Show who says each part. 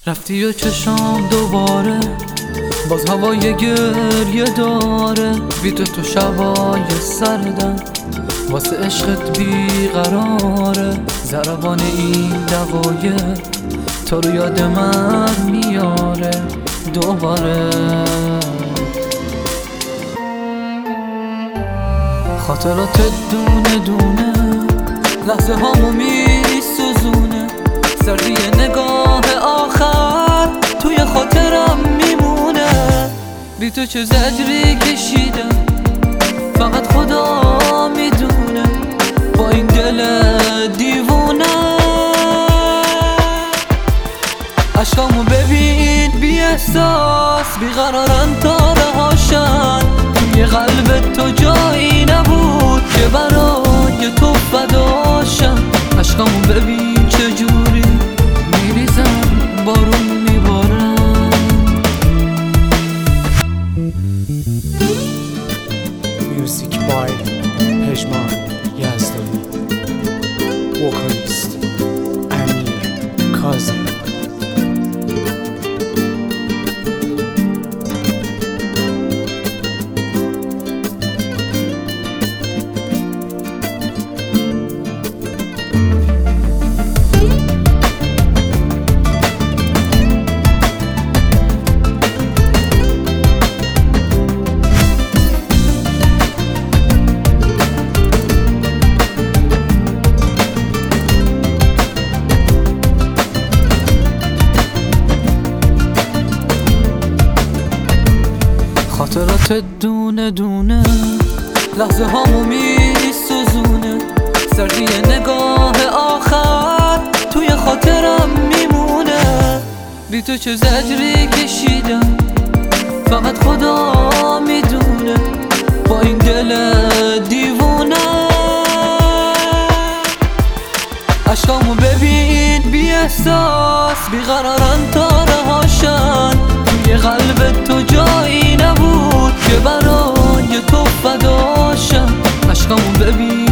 Speaker 1: رفتی و چشام دوباره باز هوای گریه داره، بی تو شبای سردم واسه عشقت بیقراره. ضربان این دقایق تو رو یاد من میاره دوباره. خاطرات دونه دونه لحظه هامو میسوزونه، سردی نگاه آخر توی خاطرم میمونه. بی تو چه زجری کشیدم فقط خدا میدونه، با این دل دیوونه. عشقامو ببین بی احساس بیقرارن تاره هاشن، توی قلب تو جایی نبود که برای تو فداشم. عشقامو ببین چجوری میریزم بارون میبارم.
Speaker 2: Music by پژمان یزدانی، وکالیست امیر کاظمی.
Speaker 1: خاطرات دونه دونه لحظه هامو میسوزونه، سردی نگاه آخر توی خاطرم میمونه. بی تو چه زجری کشیدم فقط خدا میدونه، با این دل دیوونه. عشقامو ببین بی احساس بیقرارن تاره هاشن، توی قلب تو جایی نبود که برای تو فداشم. عشقامو ببین